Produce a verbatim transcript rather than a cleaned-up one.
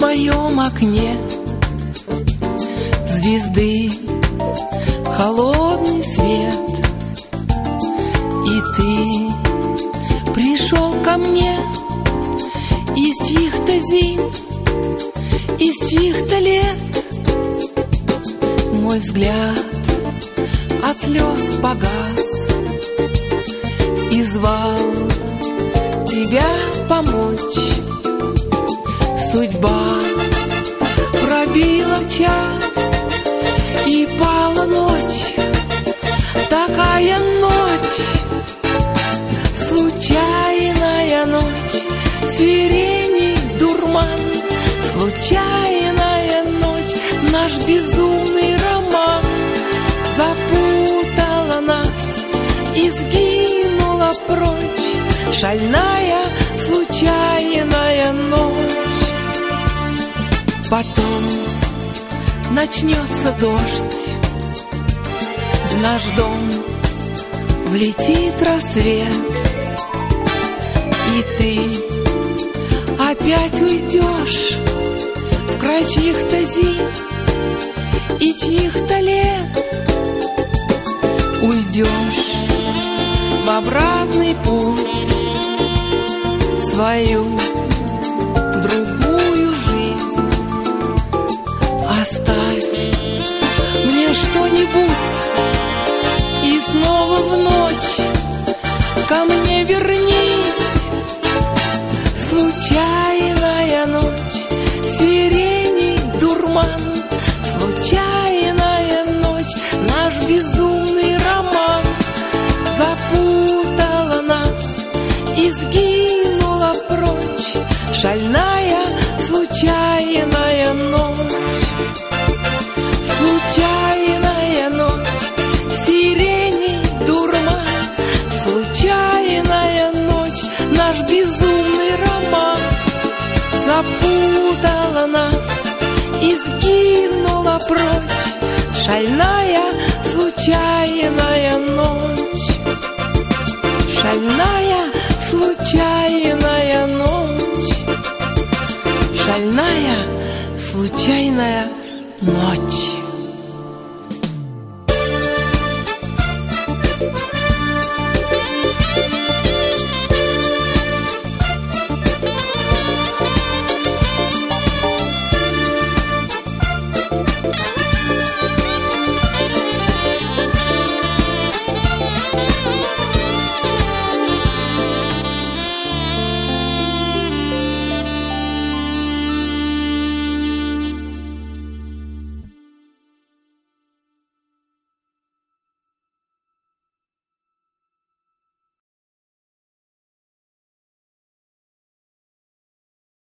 моем окне звезды, холодный свет, и ты пришел ко мне из чьих-то зим, из чьих-то лет. Мой взгляд от слез погас и звал тебя помочь. Судьба пробила час, и пала ночь, такая ночь, случайная ночь, сирени дурман, случайная ночь, наш безумный роман запутала нас и сгинула прочь, шальная случайная ночь. Потом начнется дождь, в наш дом влетит рассвет, и ты опять уйдешь в край чьих-то зим и чьих-то лет. Уйдешь в обратный путь, в свою другую жизнь. Оставь мне что-нибудь и снова в ночь ко мне вернись. Случайная ночь, сирени дурман, случайная ночь, наш безумный роман запутала нас и сгинула прочь, шальная случайная ночь. Случайная ночь, сирени дурман, случайная ночь, наш безумный роман запутала нас и сгинула прочь, шальная случайная ночь, шальная случайная ночь, шальная случайная ночь.